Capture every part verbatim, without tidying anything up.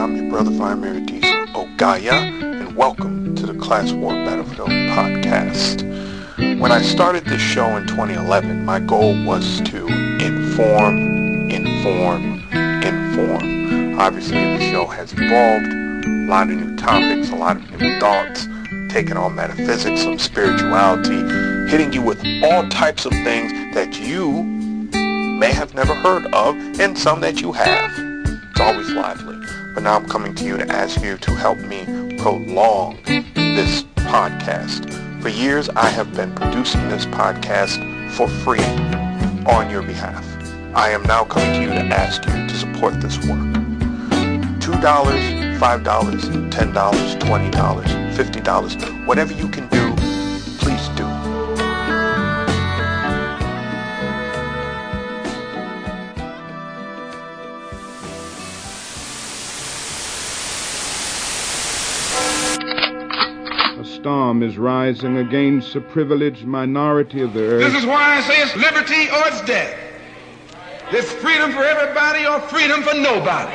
I'm your brother, Vladimir Diesel Ogaya, and welcome to the Class War Battlefield podcast. When I started this show in twenty eleven, my goal was to inform, inform, inform. Obviously, the show has evolved, a lot of new topics, a lot of new thoughts, taking on metaphysics, some spirituality, hitting you with all types of things that you may have never heard of, and some that you have. It's always lively. But now I'm coming to you to ask you to help me prolong this podcast. For years, I have been producing this podcast for free on your behalf. I am now coming to you to ask you to support this work. two dollars, five dollars, ten dollars, twenty dollars, fifty dollars, whatever you can do, please do. A storm is rising against the privileged minority of the earth. This is why I say it's liberty or it's death. It's freedom for everybody or freedom for nobody.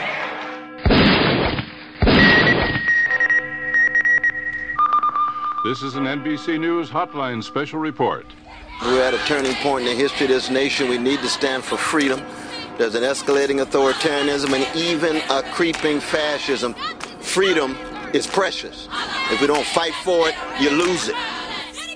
This is an N B C News Hotline special report. We're at a turning point in the history of this nation. We need to stand for freedom. There's an escalating authoritarianism and even a creeping fascism. Freedom is precious. If we don't fight for it, you lose it. If you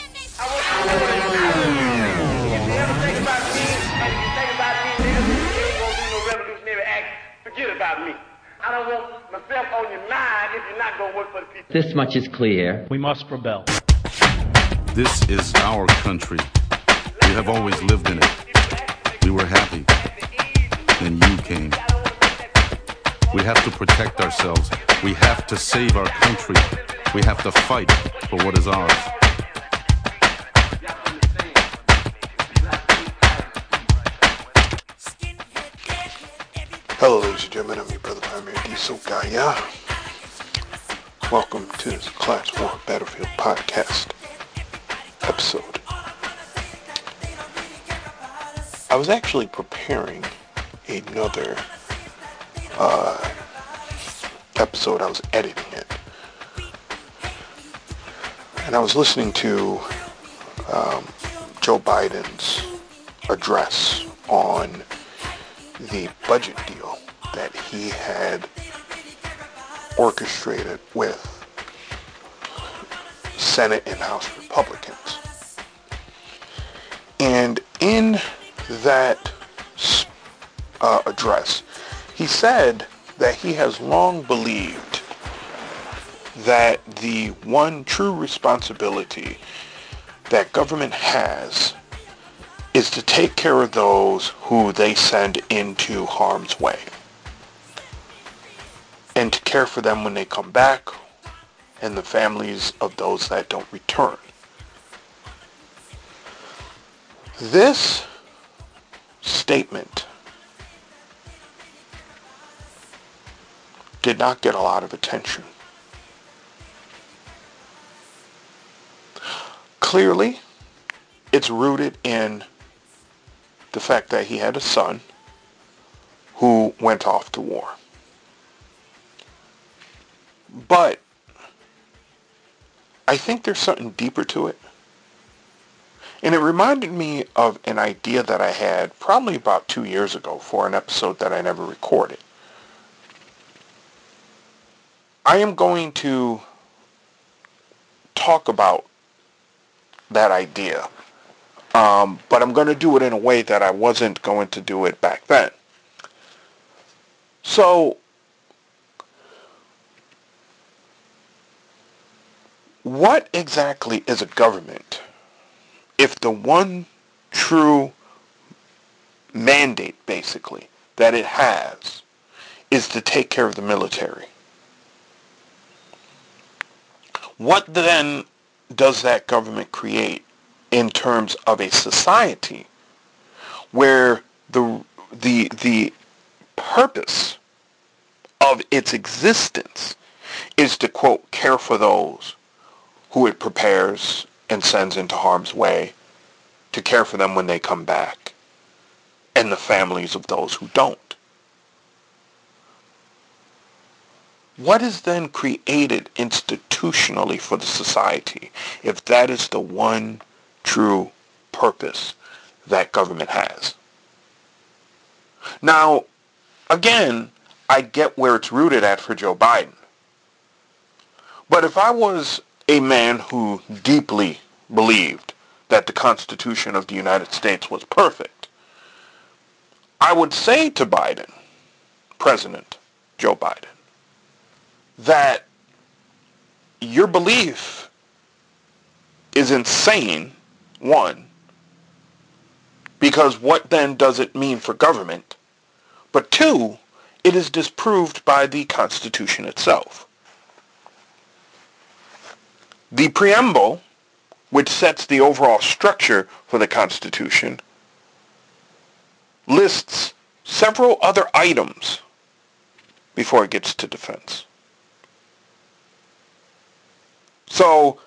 ever think about me, and if you think about me, niggas, you ain't gonna do no revolutionary act, forget about me. I don't want myself on your mind if you're not gonna work for the people. This much is clear. We must rebel. This is our country. We have always lived in it. We were happy. Then you came. We have to protect ourselves. We have to save our country. We have to fight for what is ours. Hello, ladies and gentlemen. I'm your brother, Vladimir Diesel Ogaya. Welcome to this Class War Battlefield podcast episode. I was actually preparing another uh, episode. I was editing it. And I was listening to um, Joe Biden's address on the budget deal that he had orchestrated with Senate and House Republicans. And in that uh, address, he said that he has long believed that the one true responsibility that government has is to take care of those who they send into harm's way, and to care for them when they come back, and the families of those that don't return. This statement did not get a lot of attention. Clearly, it's rooted in the fact that he had a son who went off to war. But I think there's something deeper to it. And it reminded me of an idea that I had probably about two years ago for an episode that I never recorded. I am going to talk about that idea. Um, but I'm going to do it in a way that I wasn't going to do it back then. So, what exactly is a government if the one true mandate, basically, that it has is to take care of the military? What then does that government create in terms of a society where the the the purpose of its existence is to, quote, care for those who it prepares and sends into harm's way, to care for them when they come back, and the families of those who don't? what is then created institutionally for the society if that is the one true purpose that government has? Now, again, I get where it's rooted at for Joe Biden. But if I was a man who deeply believed that the Constitution of the United States was perfect, I would say to Biden, President Joe Biden, that your belief is insane, one, because what then does it mean for government? But two, it is disproved by the Constitution itself. The preamble, which sets the overall structure for the Constitution, lists several other items before it gets to defense. So,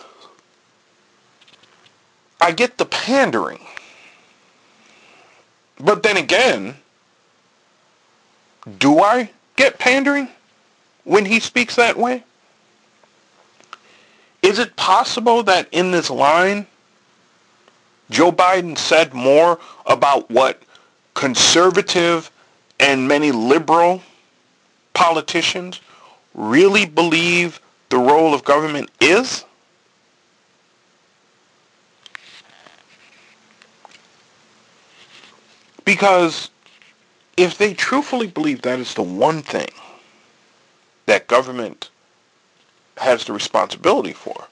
I get the pandering. But then again, do I get pandering when he speaks that way? Is it possible that in this line, Joe Biden said more about what conservative and many liberal politicians really believe the role of government is? Because if they truthfully believe that is the one thing that government has the responsibility for,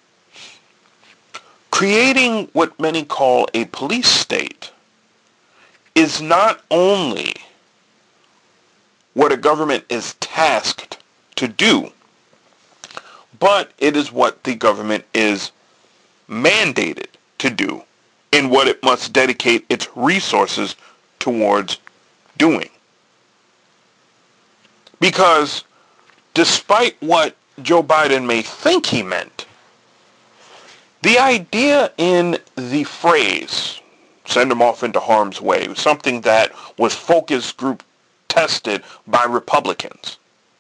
creating what many call a police state is not only what a government is tasked to do, but it is what the government is mandated to do and what it must dedicate its resources towards doing. Because despite what Joe Biden may think he meant, the idea in the phrase, send them off into harm's way, was something that was focus group tested by Republicans.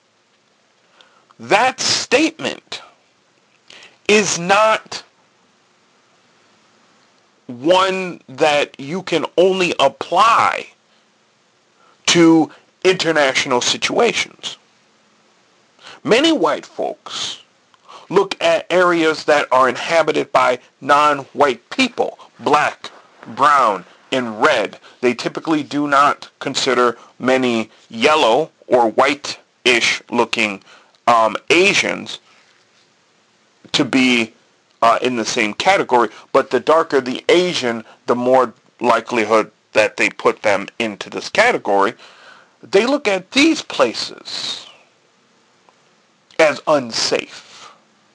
That statement is not one that you can only apply to international situations. Many white folks look at areas that are inhabited by non-white people, black, brown, and red. They typically do not consider many yellow or white-ish looking um, Asians to be uh, in the same category, but the darker the Asian, the more likelihood that they put them into this category. They look at these places as unsafe,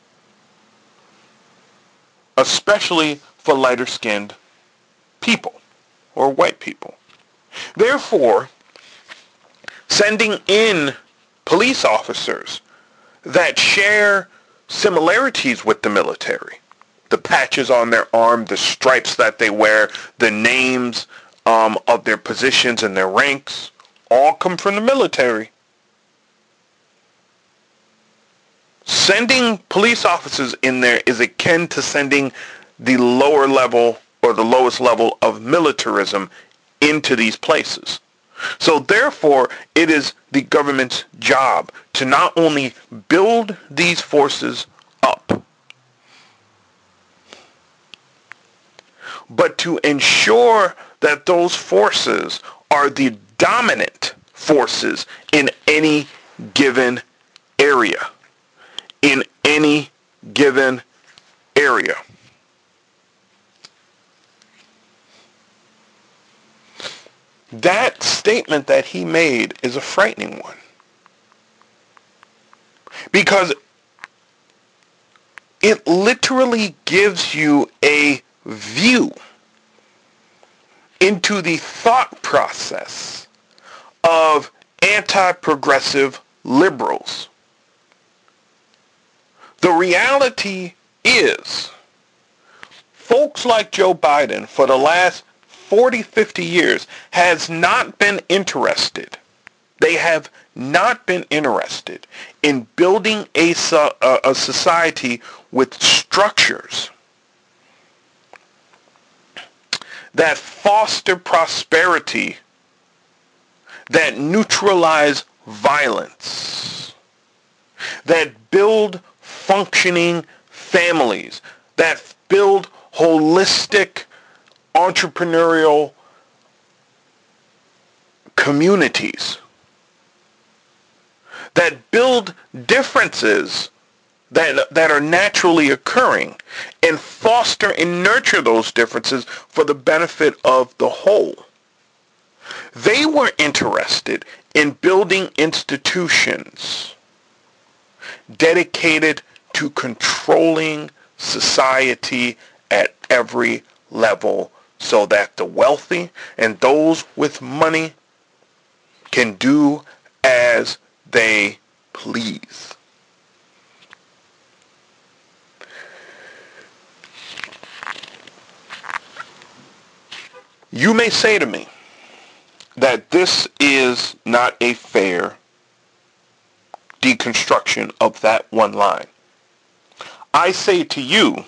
especially for lighter-skinned people or white people. Therefore, sending in police officers that share similarities with the military, the patches on their arm, the stripes that they wear, the names um, of their positions and their ranks, all come from the military. Sending police officers in there is akin to sending the lower level or the lowest level of militarism into these places. So therefore, it is the government's job to not only build these forces up, but to ensure that those forces are the dominant forces in any given area. In any given area. That statement that he made is a frightening one. Because it literally gives you a view into the thought process of anti-progressive liberals. The reality is, folks like Joe Biden for the last forty, fifty years has not been interested. They have not been interested in building a, a society with structures that foster prosperity, that neutralize violence, that build functioning families, that build holistic entrepreneurial communities, that build differences that, that are naturally occurring and foster and nurture those differences for the benefit of the whole. They were interested in building institutions dedicated to controlling society at every level so that the wealthy and those with money can do as they please. You may say to me that this is not a fair deconstruction of that one line. I say to you,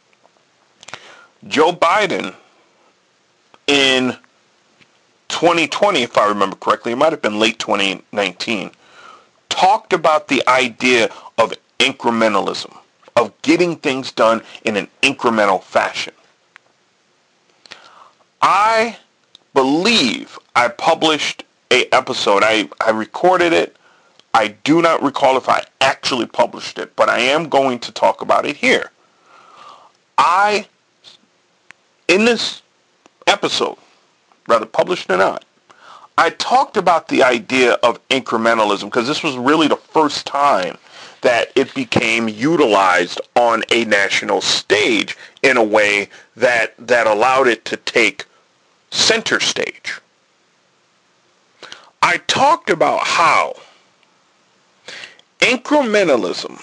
Joe Biden in twenty twenty, if I remember correctly, it might have been late twenty nineteen, talked about the idea of incrementalism, of getting things done in an incremental fashion. I believe I published a episode. I, I recorded it. I do not recall if I actually published it, but I am going to talk about it here. I, in this episode, rather published or not, I talked about the idea of incrementalism because this was really the first time that it became utilized on a national stage in a way that, that allowed it to take center stage. I talked about how incrementalism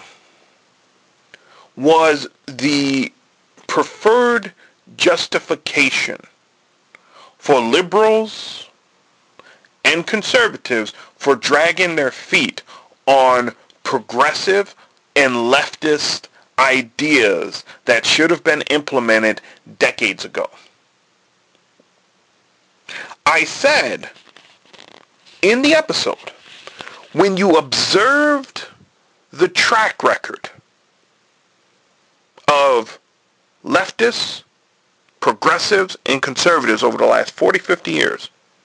was the preferred justification for liberals and conservatives for dragging their feet on progressive and leftist ideas that should have been implemented decades ago. I said in the episode, when you observed the track record of leftists, progressives, and conservatives over the last forty, fifty years,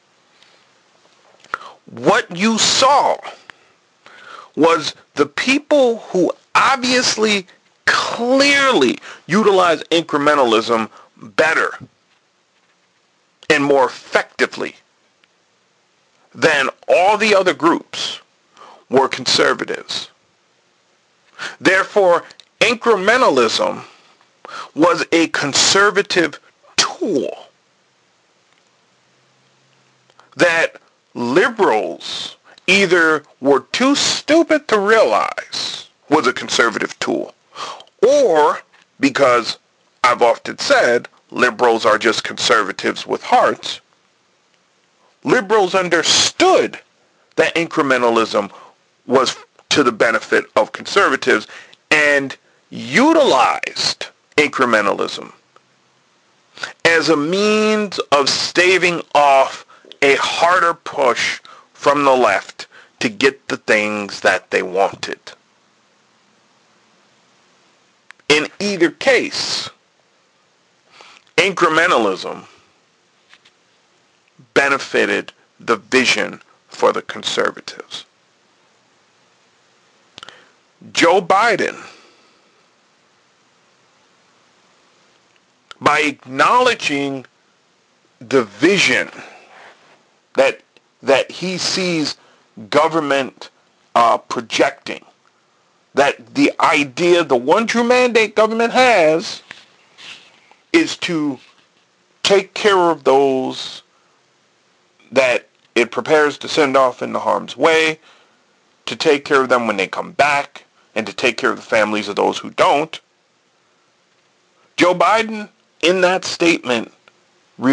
what you saw was the people who obviously, clearly utilize incrementalism better and more effectively than all the other groups were conservatives. Therefore, incrementalism was a conservative tool that liberals either were too stupid to realize was a conservative tool, or because I've often said liberals are just conservatives with hearts, liberals understood that incrementalism was to the benefit of conservatives and utilized incrementalism as a means of staving off a harder push from the left to get the things that they wanted. In either case, incrementalism benefited the vision for the conservatives. Joe Biden, by acknowledging the vision that that he sees government uh, projecting, that the idea, the one true mandate government has is to take care of those that it prepares to send off into harm's way, to take care of them when they come back, and to take care of the families of those who don't. Joe Biden, in that statement,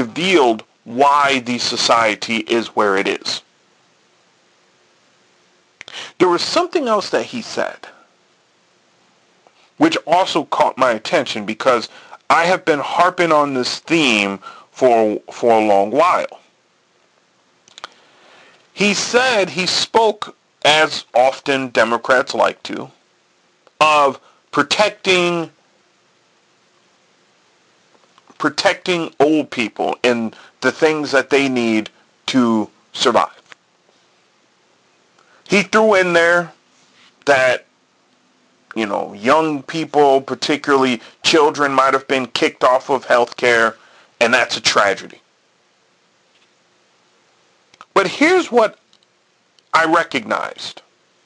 revealed why the society is where it is. There was something else that he said, which also caught my attention because I have been harping on this theme for, for a long while. He said, he spoke, as often Democrats like to, of protecting protecting old people and the things that they need to survive. He threw in there that, you know, young people, particularly children, might have been kicked off of health care, and that's a tragedy. But here's what I recognized.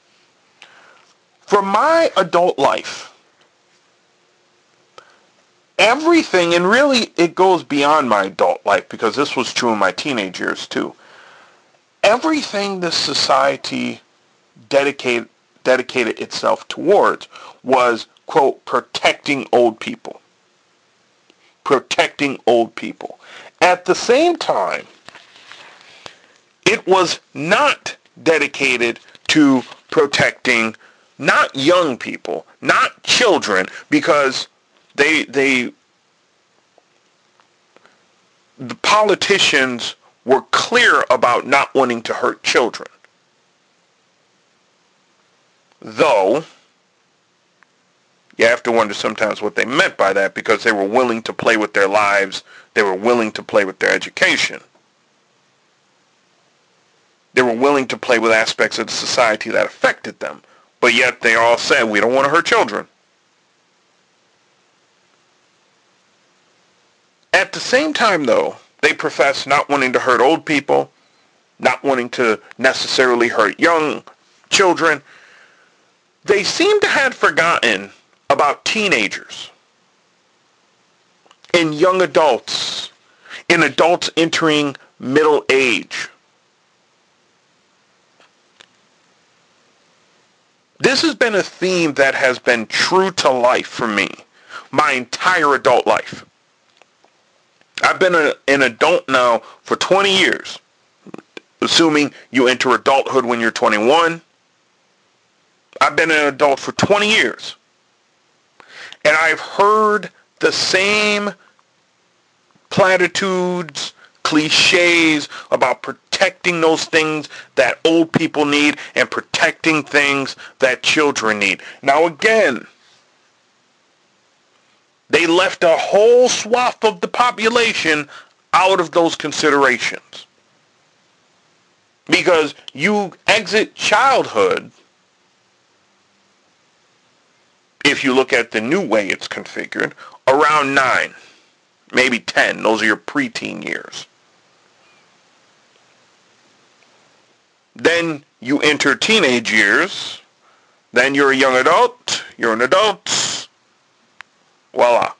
For my adult life, everything, and really it goes beyond my adult life because this was true in my teenage years too, everything this society dedicated, dedicated itself towards was, quote, protecting old people. Protecting old people. At the same time, it was not dedicated to protecting not young people, not children, because they they the politicians were clear about not wanting to hurt children. Though, you have to wonder sometimes what they meant by that, because they were willing to play with their lives, they were willing to play with their education. They were willing to play with aspects of the society that affected them, but yet they all said, we don't want to hurt children. At the same time, though, they profess not wanting to hurt old people, not wanting to necessarily hurt young children. They seem to have forgotten about teenagers and young adults and adults entering middle age. This has been a theme that has been true to life for me my entire adult life. I've been a, an adult now for twenty years, assuming you enter adulthood when you're twenty-one. I've been an adult for twenty years, and I've heard the same platitudes, cliches about protecting those things that old people need and protecting things that children need. Now again, they left a whole swath of the population out of those considerations. Because you exit childhood, if you look at the new way it's configured, around nine, maybe ten. Those are your preteen years. Then you enter teenage years. Then you're a young adult. You're an adult. Voila.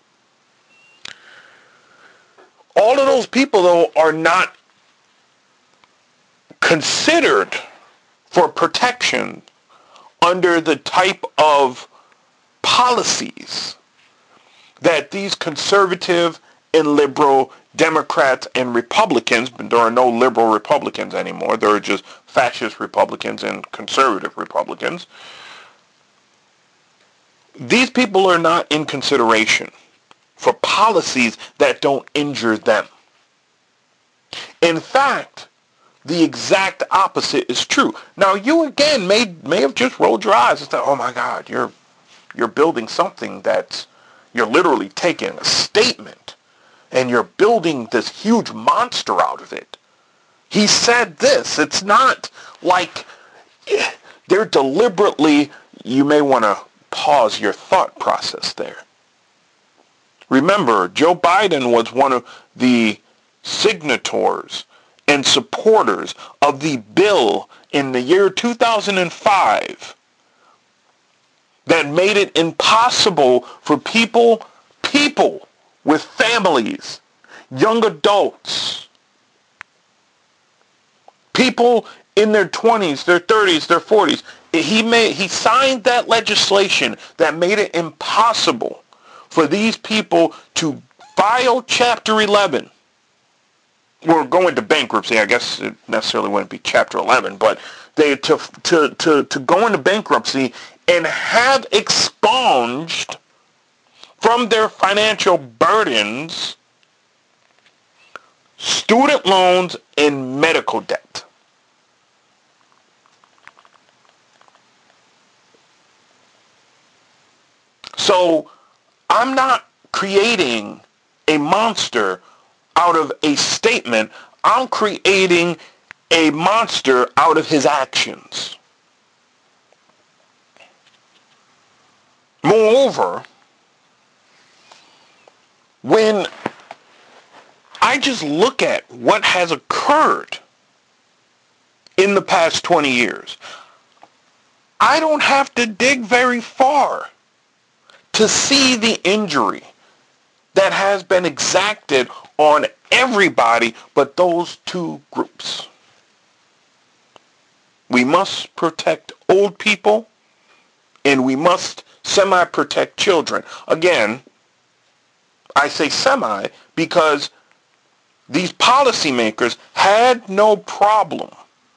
All of those people, though, are not considered for protection under the type of policies that these conservative and liberal Democrats and Republicans, but there are no liberal Republicans anymore, there are just fascist Republicans and conservative Republicans. These people are not in consideration for policies that don't injure them. In fact, the exact opposite is true. Now, you again may may have just rolled your eyes and said, "Oh my God, you're you're building something that's you're literally taking a statement and you're building this huge monster out of it." He said this. It's not like they're deliberately. You may want to pause your thought process there. Remember, Joe Biden was one of the signatories and supporters of the bill in the year two thousand five that made it impossible for people, people with families, young adults, people in their twenties, their thirties, their forties. He made, he signed that legislation that made it impossible for these people to file Chapter eleven. Or go into bankruptcy. I guess it necessarily wouldn't be Chapter eleven, but they to to to to go into bankruptcy and have expunged from their financial burdens student loans and medical debt. So I'm not creating a monster out of a statement. I'm creating a monster out of his actions. Moreover, when I just look at what has occurred in the past twenty years, I don't have to dig very far to see the injury that has been exacted on everybody but those two groups. We must protect old people, and we must semi-protect children. Again, I say semi because these policymakers had no problem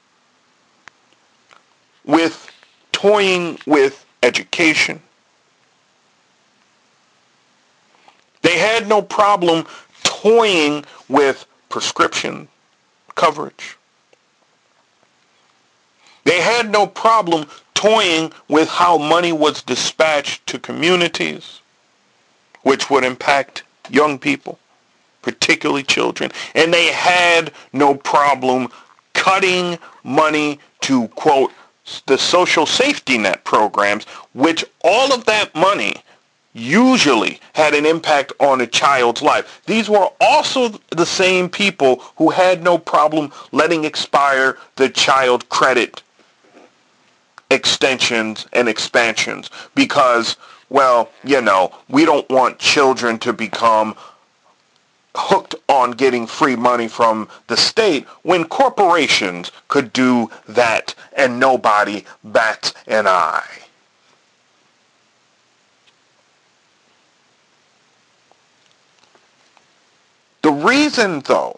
with toying with education. They had no problem toying with prescription coverage. They had no problem toying with how money was dispatched to communities, which would impact young people, particularly children. And they had no problem cutting money to, quote, the social safety net programs, which all of that money usually had an impact on a child's life. These were also the same people who had no problem letting expire the child credit extensions and expansions because, well, you know, we don't want children to become hooked on getting free money from the state when corporations could do that and nobody bats an eye. The reason, though,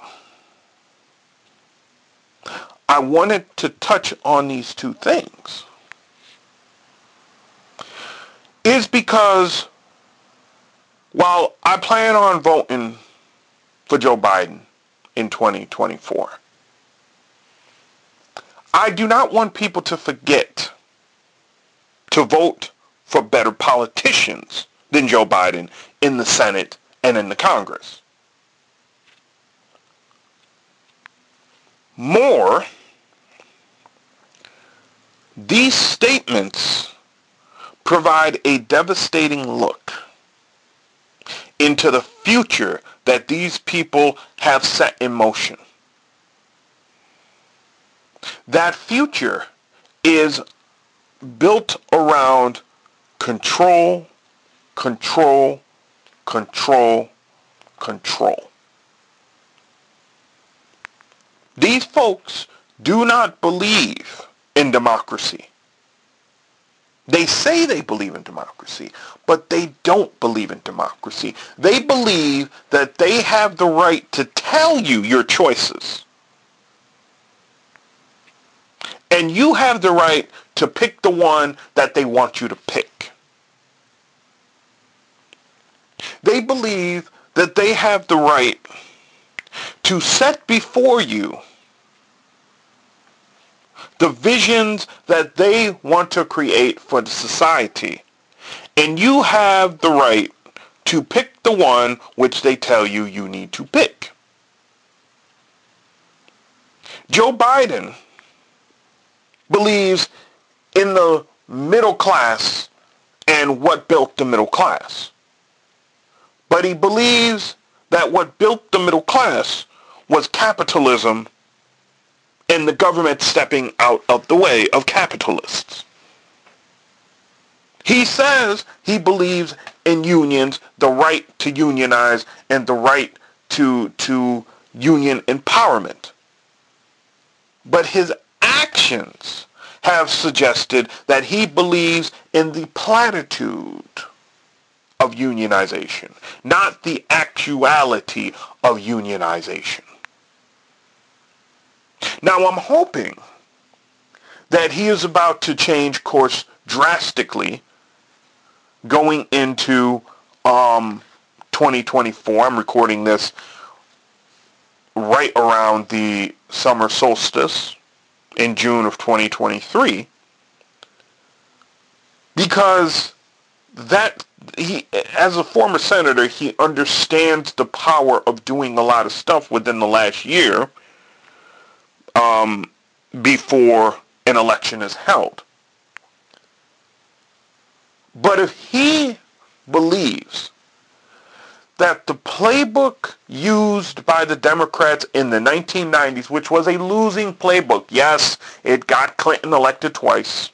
I wanted to touch on these two things is because while I plan on voting for Joe Biden in twenty twenty-four, I do not want people to forget to vote for better politicians than Joe Biden in the Senate and in the Congress. More, these statements provide a devastating look into the future that these people have set in motion. That future is built around control, control, control, control. These folks do not believe in democracy. They say they believe in democracy, but they don't believe in democracy. They believe that they have the right to tell you your choices. And you have the right to pick the one that they want you to pick. They believe that they have the right to set before you the visions that they want to create for the society. And you have the right to pick the one which they tell you you need to pick. Joe Biden believes in the middle class and what built the middle class. But he believes that what built the middle class was capitalism and the government stepping out of the way of capitalists. He says he believes in unions, the right to unionize, and the right to, to union empowerment. But his actions have suggested that he believes in the platitude of unionization, not the actuality of unionization. Now, I'm hoping that he is about to change course drastically going into um, twenty twenty-four. I'm recording this right around the summer solstice in June of twenty twenty-three, because that he, as a former senator, he understands the power of doing a lot of stuff within the last year um, before an election is held. But if he believes that the playbook used by the Democrats in the nineteen nineties, which was a losing playbook, yes, it got Clinton elected twice,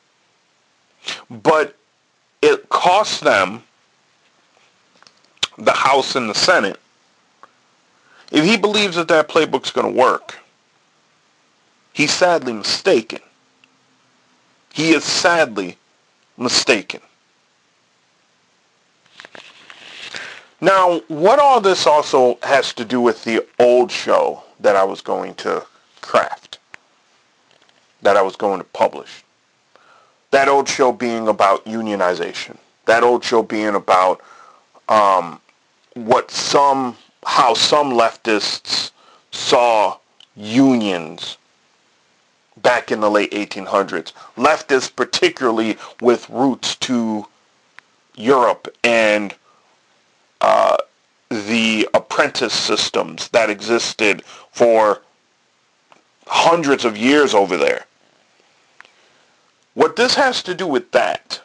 but it cost them the House and the Senate. If he believes that that playbook's going to work, he's sadly mistaken. He is sadly mistaken. Now, what all this also has to do with the old show that I was going to craft, that I was going to publish. That old show being about unionization. That old show being about um, what some, how some leftists saw unions back in the late eighteen hundreds. Leftists particularly with roots to Europe and uh, the apprentice systems that existed for hundreds of years over there. What this has to do with that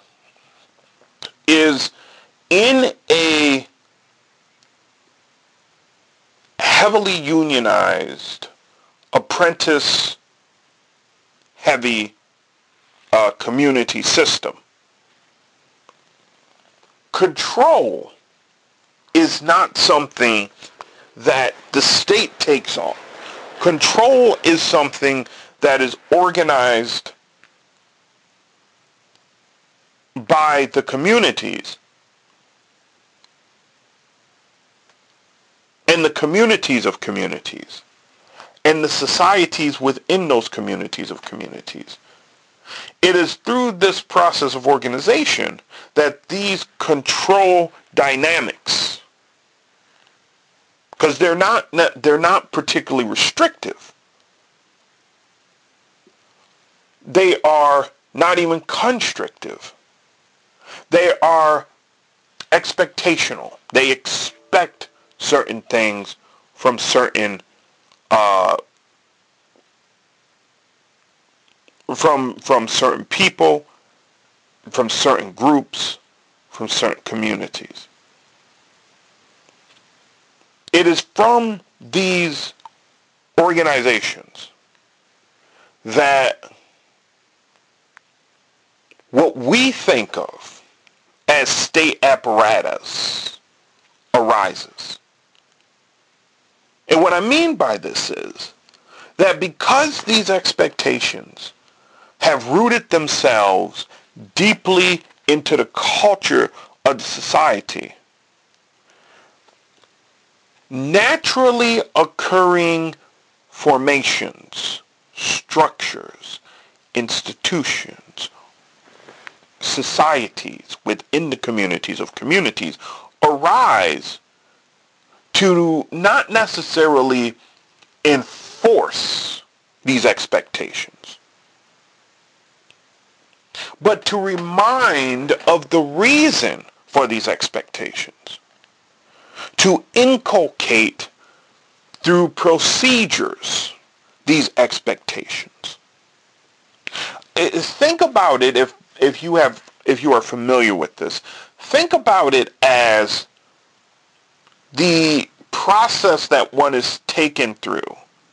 is in a heavily unionized, apprentice-heavy uh, community system, control is not something that the state takes on. Control is something that is organized by the communities, and the communities of communities, and the societies within those communities of communities. It is through this process of organization that these control dynamics, because they're not they're not particularly restrictive. They are not even constrictive. They are expectational. They expect certain things from certain uh, from from certain people, from certain groups, from certain communities. It is from these organizations that what we think of as state apparatus arises. And what I mean by this is that because these expectations have rooted themselves deeply into the culture of the society, naturally occurring formations, structures, institutions, societies within the communities of communities arise to not necessarily enforce these expectations, but to remind of the reason for these expectations, to inculcate through procedures these expectations. Think about it if if you have if you are familiar with this. Think about it as the process that one is taken through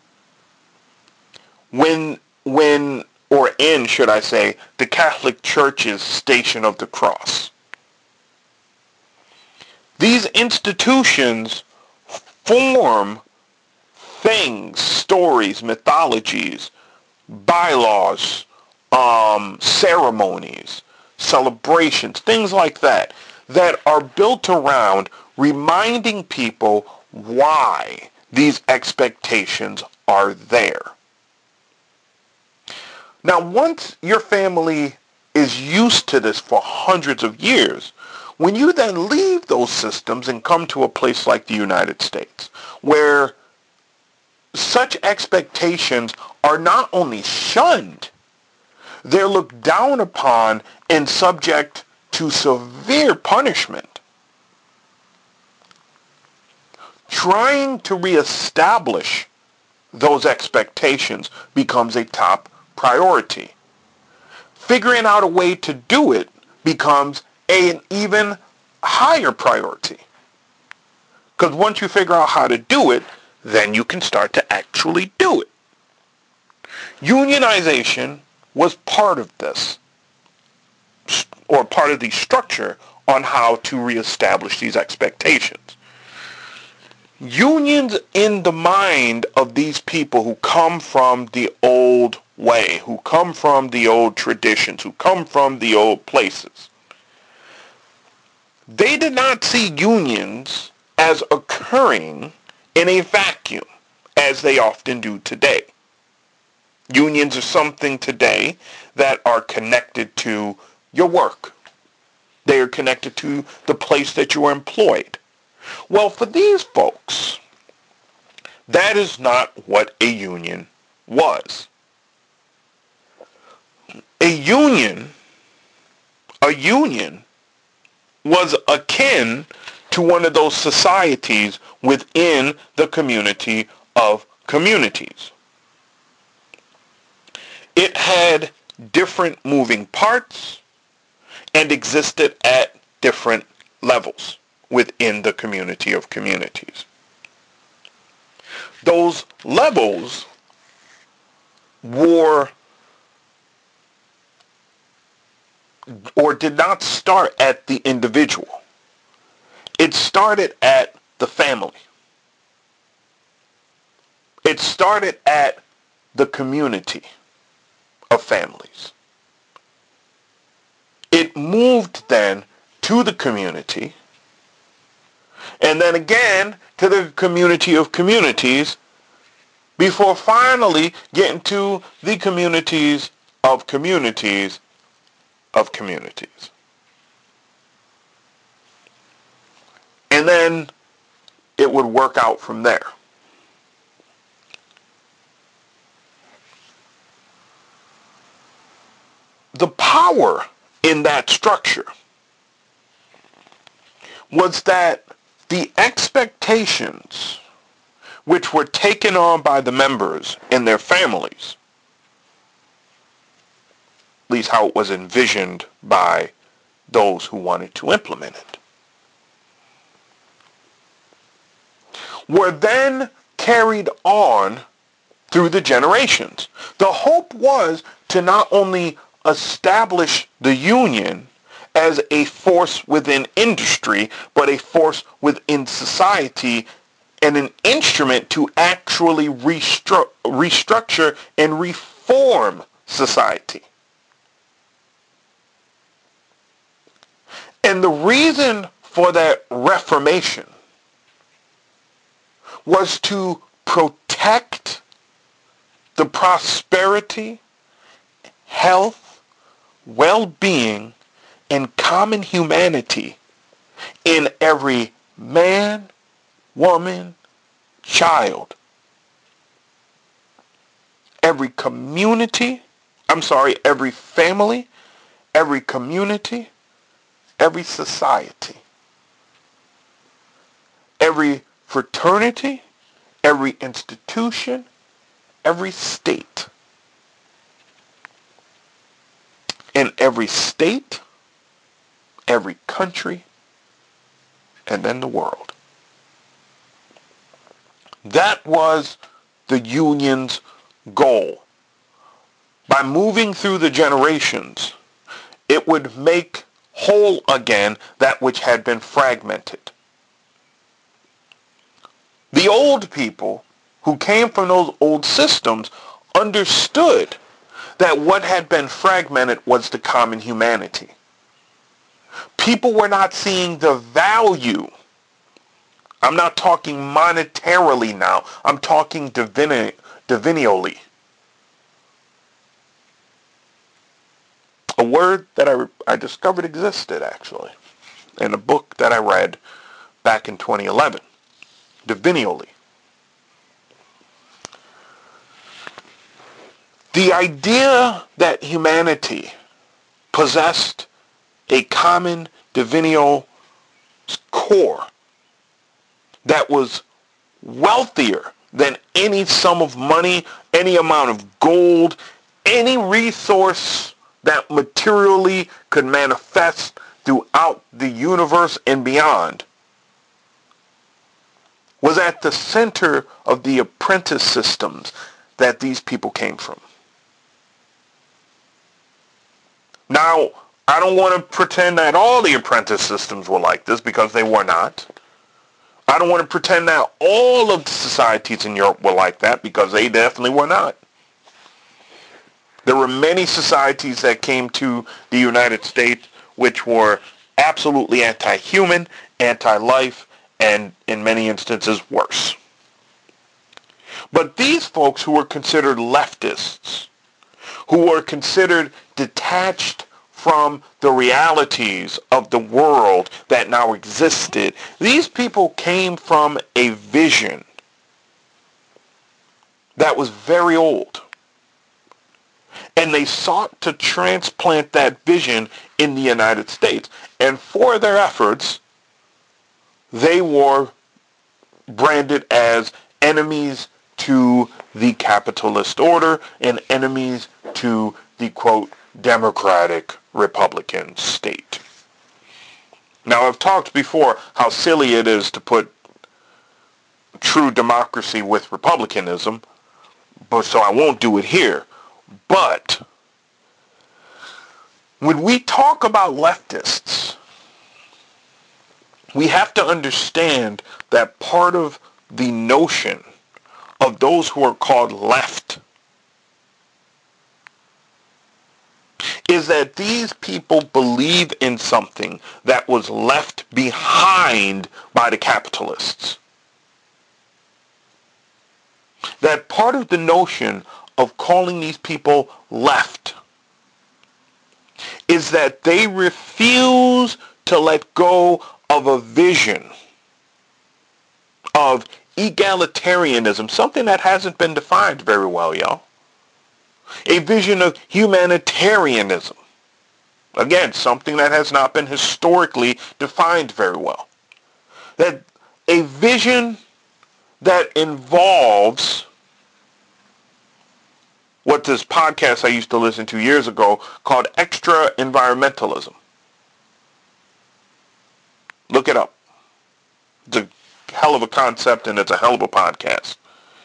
when when or in, should I say, the Catholic Church's Station of the Cross. These institutions form things, stories, mythologies, bylaws, um, ceremonies, celebrations, things like that, that are built around reminding people why these expectations are there. Now, once your family is used to this for hundreds of years, when you then leave those systems and come to a place like the United States, where such expectations are not only shunned, they're looked down upon and subject to severe punishment. Trying to reestablish those expectations becomes a top priority. Figuring out a way to do it becomes an even higher priority. Because once you figure out how to do it, then you can start to actually do it. Unionization was part of this, or part of the structure on how to reestablish these expectations. Unions in the mind of these people who come from the old way, who come from the old traditions, who come from the old places, they did not see unions as occurring in a vacuum, as they often do today. Unions are something today that are connected to your work. They are connected to the place that you are employed. Well, for these folks, that is not what a union was. A union, a union was akin to one of those societies within the community of communities. It had different moving parts and existed at different levels within the community of communities. Those levels were or did not start at the individual. It started at the family. It started at the community of families. It moved then to the community, and then again to the community of communities, before finally getting to the communities of communities of communities. And then it would work out from there. The power in that structure was that the expectations which were taken on by the members and their families, at least how it was envisioned by those who wanted to implement it, were then carried on through the generations. The hope was to not only establish the union as a force within industry, but a force within society and an instrument to actually restru- restructure and reform society. And the reason for that reformation was to protect the prosperity, health, well-being, and common humanity in every man, woman, child, every community, I'm sorry, every family, every community, every society, every fraternity, every institution, every state. In every state, every country, and then the world. That was the union's goal. By moving through the generations, it would make whole again that which had been fragmented. The old people who came from those old systems understood that what had been fragmented was the common humanity. People were not seeing the value. I'm not talking monetarily now. I'm talking divini- divinely. word that I, I discovered existed, actually, in a book that I read back in twenty eleven, Divinioli. The idea that humanity possessed a common divinio core that was wealthier than any sum of money, any amount of gold, any resource that materially could manifest throughout the universe and beyond, was at the center of the apprentice systems that these people came from. Now, I don't want to pretend that all the apprentice systems were like this, because they were not. I don't want to pretend that all of the societies in Europe were like that, because they definitely were not. There were many societies that came to the United States which were absolutely anti-human, anti-life, and in many instances worse. But these folks who were considered leftists, who were considered detached from the realities of the world that now existed, these people came from a vision that was very old. And they sought to transplant that vision in the United States. And for their efforts, they were branded as enemies to the capitalist order and enemies to the, quote, democratic Republican state. Now, I've talked before how silly it is to put true democracy with republicanism, but so I won't do it here. But when we talk about leftists, we have to understand that part of the notion of those who are called left is that these people believe in something that was left behind by the capitalists. That part of the notion of calling these people left is that they refuse to let go of a vision of egalitarianism, something that hasn't been defined very well, y'all. A vision of humanitarianism. Again, something that has not been historically defined very well. That a vision that involves what this podcast I used to listen to years ago called extra environmentalism. Look it up. It's a hell of a concept and it's a hell of a podcast.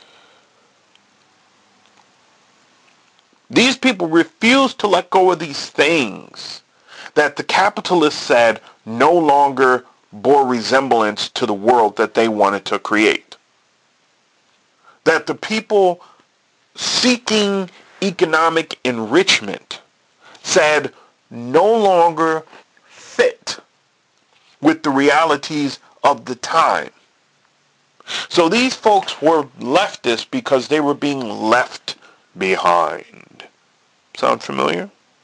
These people refuse to let go of these things that the capitalists said no longer bore resemblance to the world that they wanted to create. That the people seeking economic enrichment said no longer fit with the realities of the time. So these folks were leftists because they were being left behind. Sound familiar?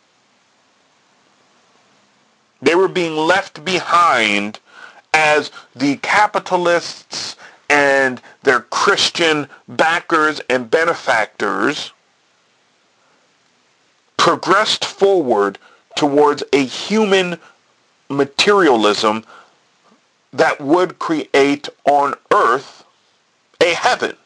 They were being left behind as the capitalists and their Christian backers and benefactors progressed forward towards a human materialism that would create on earth a heaven.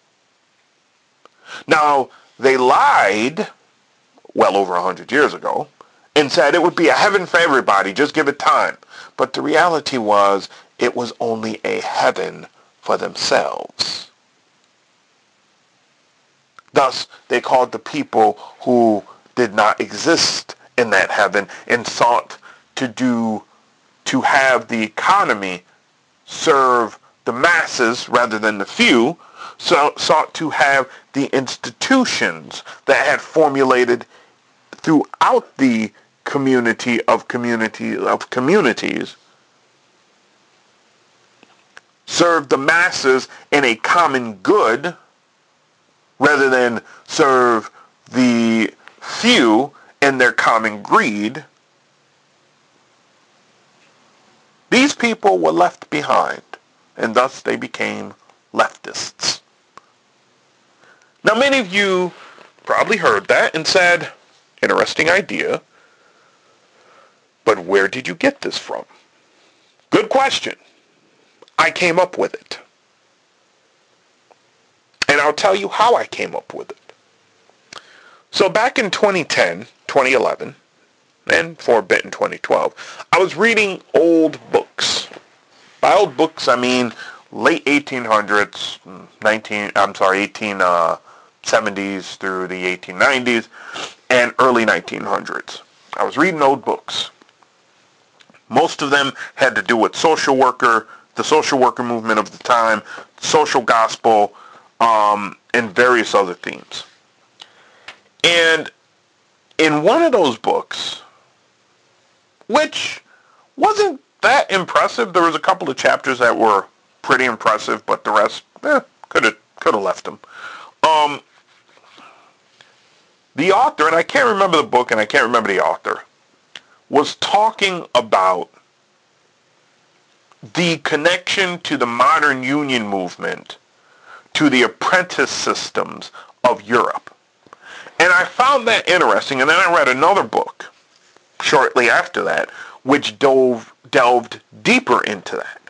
Now, they lied well over a hundred years ago and said it would be a heaven for everybody, just give it time. But the reality was it was only a heaven for themselves. Thus, they called the people who did not exist in that heaven and sought to do, to have the economy serve the masses rather than the few, so sought to have the institutions that had formulated throughout the community of community of communities serve the masses in a common good rather than serve the few and their common greed, these people were left behind, and thus they became leftists. Now, many of you probably heard that and said, interesting idea, but where did you get this from? Good question. I came up with it. And I'll tell you how I came up with it. So back in twenty ten, twenty eleven, and for a bit in twenty twelve, I was reading old books. By old books, I mean late eighteen hundreds, nineteen, I'm sorry, eighteen seventies through the eighteen nineties, and early nineteen hundreds. I was reading old books. Most of them had to do with social worker, the social worker movement of the time, social gospel, um, and various other themes. And in one of those books, which wasn't that impressive, there was a couple of chapters that were pretty impressive, but the rest, eh, could have could have left them. Um, the author, and I can't remember the book, and I can't remember the author, was talking about the connection to the modern union movement to the apprentice systems of Europe. And I found that interesting, and then I read another book shortly after that, which dove, delved deeper into that.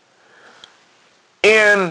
And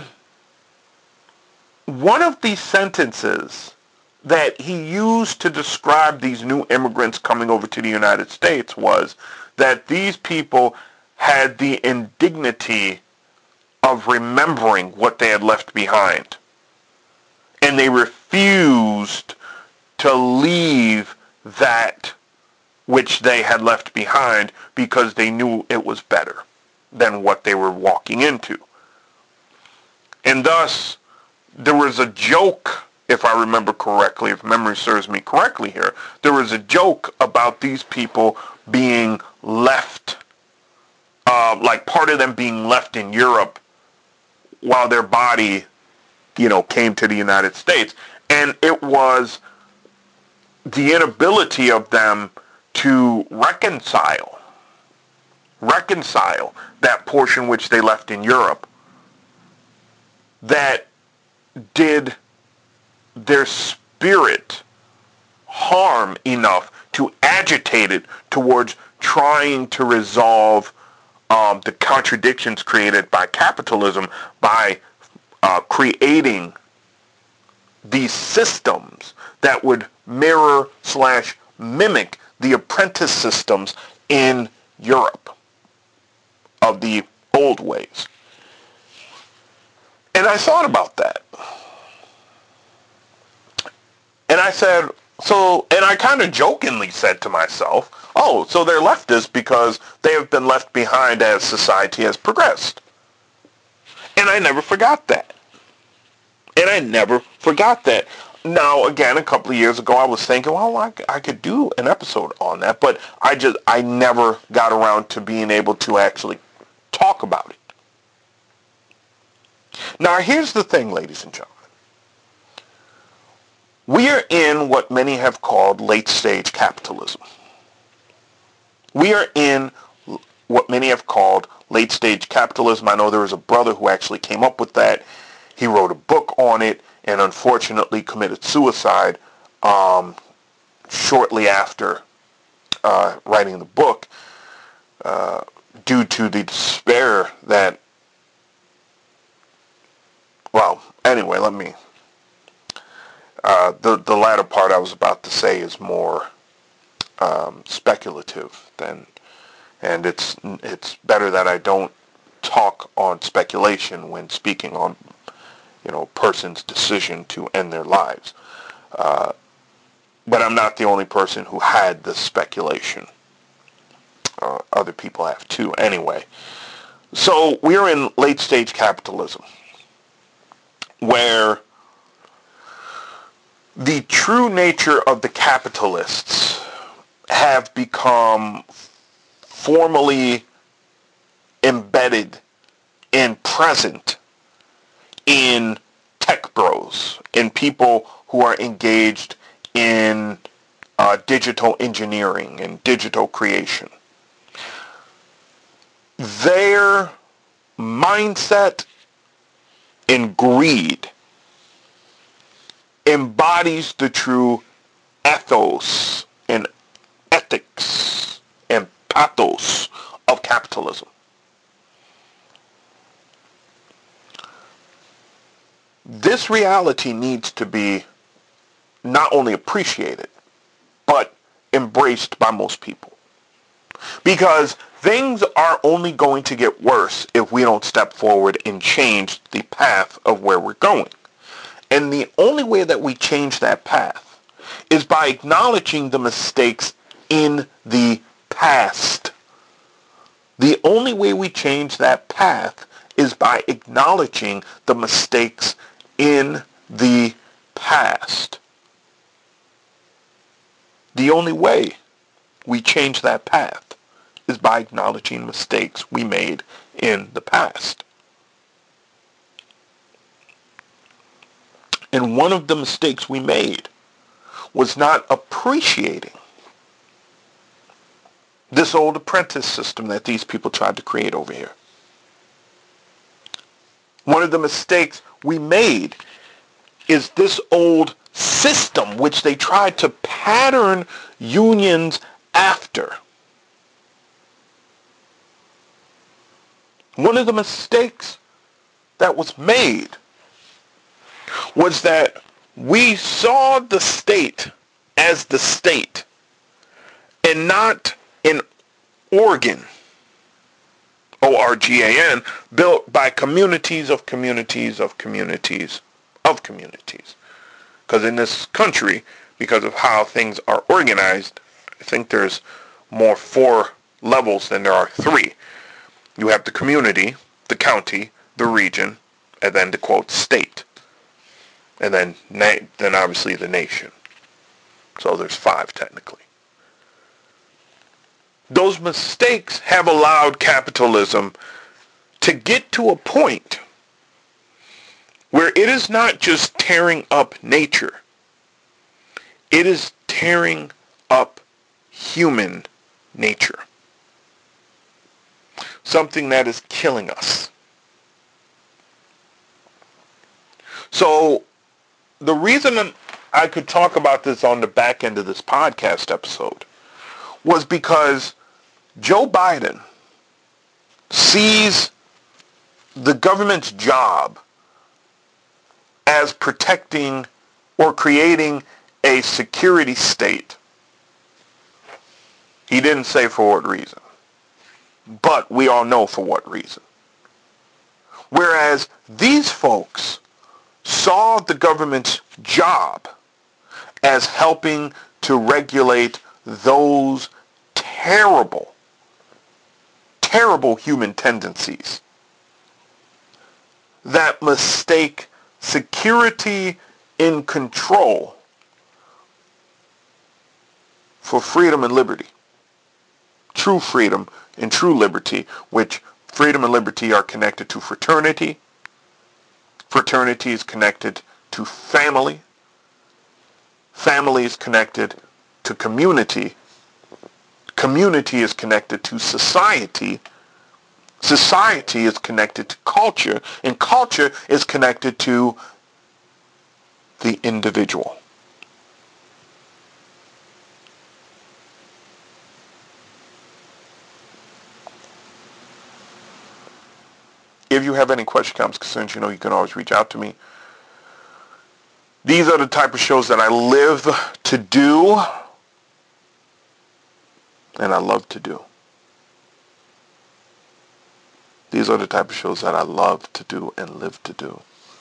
one of the sentences that he used to describe these new immigrants coming over to the United States was that these people had the indignity of remembering what they had left behind. And they refused to leave that which they had left behind because they knew it was better than what they were walking into. And thus, there was a joke, if I remember correctly, if memory serves me correctly here, there was a joke about these people being left, uh, like part of them being left in Europe while their body, you know, came to the United States. And it was the inability of them to reconcile, reconcile that portion which they left in Europe that did their spirit harm enough to agitate it towards trying to resolve um, the contradictions created by capitalism by uh, creating these systems that would mirror slash mimic the apprentice systems in Europe of the old ways. And I thought about that. And I said, so, and I kind of jokingly said to myself, oh, so they're leftists because they have been left behind as society has progressed. And I never forgot that. And I never forgot that. Now, again, a couple of years ago, I was thinking, well, I, I could do an episode on that, but I just, I never got around to being able to actually talk about it. Now, here's the thing, ladies and gentlemen. We are in what many have called late-stage capitalism. We are in what many have called late-stage capitalism. I know there was a brother who actually came up with that. He wrote a book on it and unfortunately committed suicide um, shortly after uh, writing the book uh, due to the despair that, well, anyway, let me, uh, the, the latter part I was about to say is more um, speculative than, and it's, it's better that I don't talk on speculation when speaking on, you know, a person's decision to end their lives. Uh, but I'm not the only person who had this speculation. Uh, other people have too, anyway. So we're in late-stage capitalism, where the true nature of the capitalists have become formally embedded and present in tech bros, in people who are engaged in uh, digital engineering and digital creation. Their mindset and greed embodies the true ethos and ethics and pathos of capitalism. This reality needs to be not only appreciated, but embraced by most people. Because things are only going to get worse if we don't step forward and change the path of where we're going. And the only way that we change that path is by acknowledging the mistakes in the past. The only way we change that path is by acknowledging the mistakes in the past. The only way we change that path is by acknowledging mistakes we made in the past. And one of the mistakes we made was not appreciating this old apprentice system that these people tried to create over here. One of the mistakes we made is this old system which they tried to pattern unions after. One of the mistakes that was made was that we saw the state as the state and not an organ, O R G A N, built by communities of communities of communities of communities. Because in this country, because of how things are organized, I think there's more four levels than there are three. You have the community, the county, the region, and then the, quote, state. And then, na- then obviously the nation. So there's five technically. Those mistakes have allowed capitalism to get to a point where it is not just tearing up nature. It is tearing up human nature. Something that is killing us. So the reason I could talk about this on the back end of this podcast episode was because Joe Biden sees the government's job as protecting or creating a security state. He didn't say for what reason, but we all know for what reason. Whereas these folks saw the government's job as helping to regulate those terrible, terrible human tendencies that mistake security and control for freedom and liberty. True freedom and true liberty, which freedom and liberty are connected to fraternity. Fraternity is connected to family. Family is connected to community. Community is connected to society. Society is connected to culture. And culture is connected to the individual. If you have any questions, comments, concerns, you know you can always reach out to me. These are the type of shows that I live to do and I love to do. These are the type of shows that I love to do and live to do.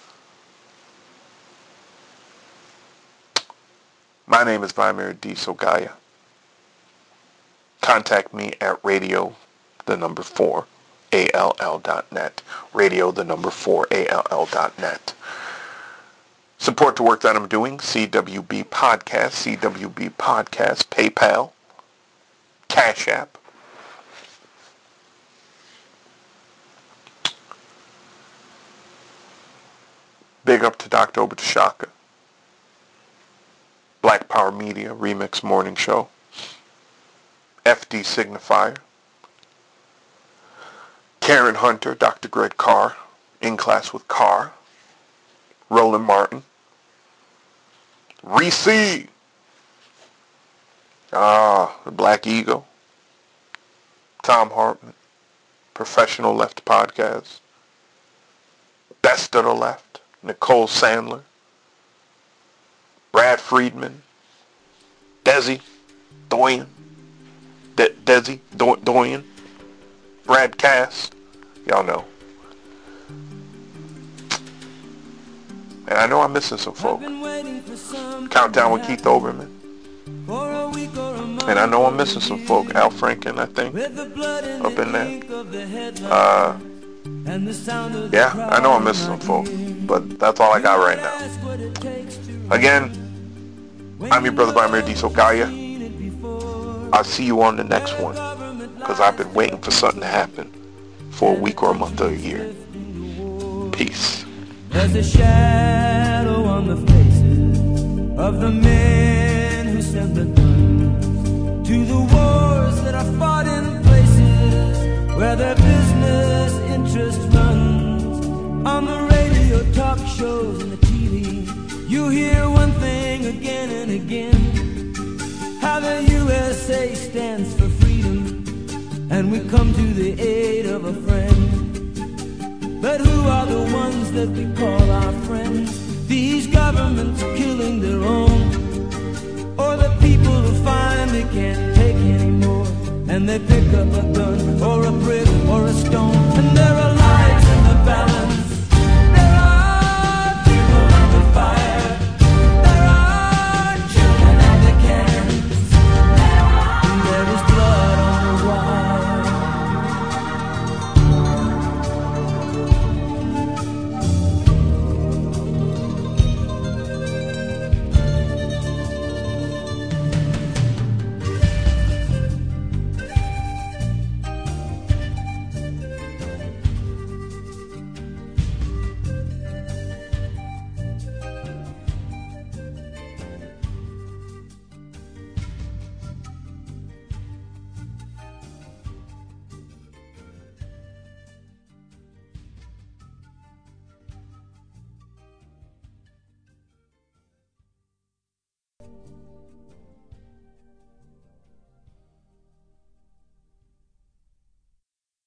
My name is Vladimir D. Sogaya. Contact me at radio, the number four, A L L dot net. Radio, the number four, A L L dot net. Support the work that I'm doing, C W B Podcast, C W B Podcast, PayPal, Cash App. Big up to Doctor Obitashaka. Black Power Music. Media Remix Morning Show, F D Signifier, Karen Hunter, Doctor Greg Carr, In Class with Carr, Roland Martin, Reese, ah, the Black Eagle, Tom Hartman, Professional Left Podcast, Best of the Left, Nicole Sandler, Brad Friedman, Desi, Doyen, De- Desi, Do- Doyen, Brad Cass, y'all know. And I know I'm missing some folk. Countdown with Keith Olbermann. And I know I'm missing some folk. Al Franken, I think, up in there. Uh, yeah, I know I'm missing some folk. But that's all I got right now. Again, I'm your brother by Merdiso Gaia. I'll see you on the next one. Because I've been waiting for something to happen for a week or a month or a year. Peace. There's a shadow on the faces of the men who sent the guns to the wars that are fought in places where their business interest runs. On the radio, talk shows, and the T V, you hear one thing again and again, how the U S A stands for freedom, and we come to the aid of a friend. But who are the ones that we call our friends? These governments killing their own, or the people who finally can't take anymore, and they pick up a gun or a brick